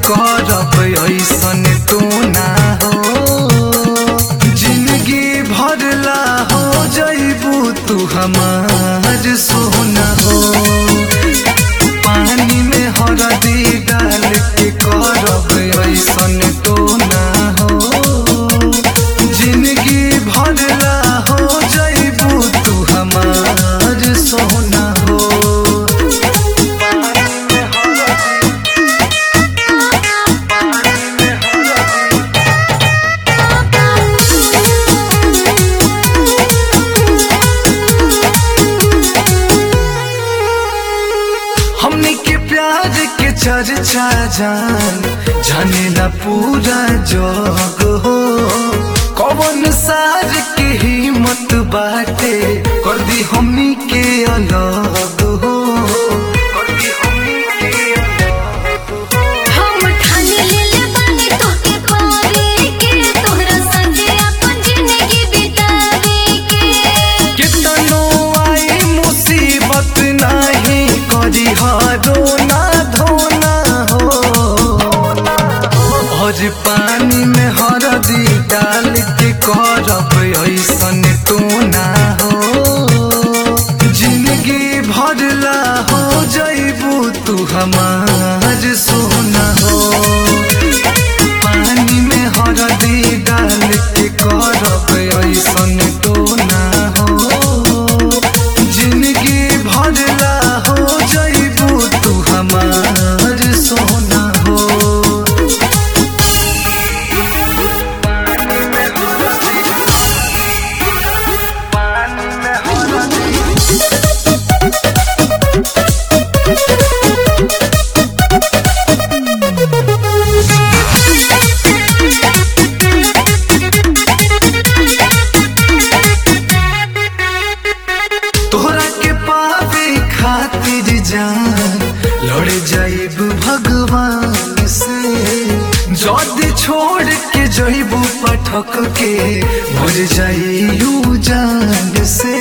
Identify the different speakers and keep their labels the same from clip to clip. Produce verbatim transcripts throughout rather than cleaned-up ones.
Speaker 1: करब ऐसन तो ना हो। जिंदगी भरला हो जइबू तू हमार सोना हो। पानी में हरदी डाल के करब ऐसन तो ना हो। जिंदगी भरला हो जइबू तू हमार सोना हो। हमने के प्यार के चर्चा जान जाने ना पूरा जग हो। कौन सार के हिम्मत बाटे कर दी हमनी के अलग हो। कर दी हमनी के अलग हो।
Speaker 2: हम ठान लेले बानी तोके पावे के तोहरा संगे अपन जिंदगी बितावे के।
Speaker 1: कितनो आई मुसीबत नहीं करी हारो ना धोना हो। और पानी में हरदी डाल के करब ऐसन तो ना हो। जिंदगी भरला हो जइबू तू हमार सोना हो। पानी में हरदी डाल के करब ऐसन तो ना हो। जिंदगी भरला हो जइबू तू हमार सोना हो। तोहरा के पावे खातिर जान लड़ जाइब भगवान से। जद छोड़ के जइबू पठक के मर जाइयू जान से।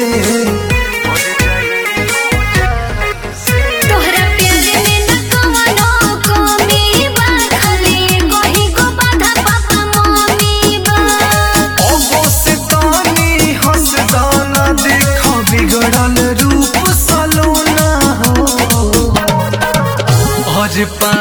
Speaker 2: तोहरा प्यार में न कवनो कमी बा खाली एगो ही गो बाधा पापा मम्मी बा।
Speaker 1: अबो से तानी हंस दाना देखो बिगड़ल रूप सलोना हो। और